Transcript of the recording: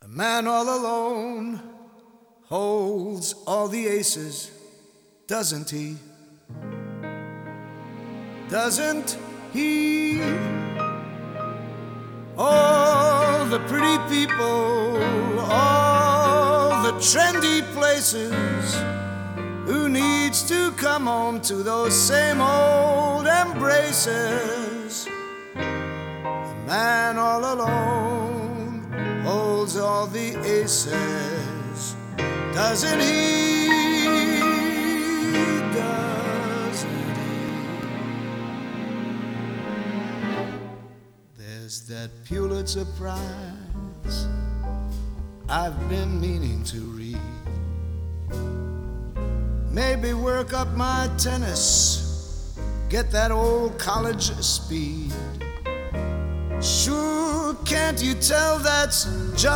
man all alone holds all the aces, doesn't he? Doesn't he? All the pretty people, all the trendy places, who needs to come home to those same old embraces? The man all alone holds all the aces, doesn't he? Doesn't he? There's that Pulitzer Prize I've been meaning to read. Maybe work up my tennis, get that old college speed. Sure, can't you tell that's just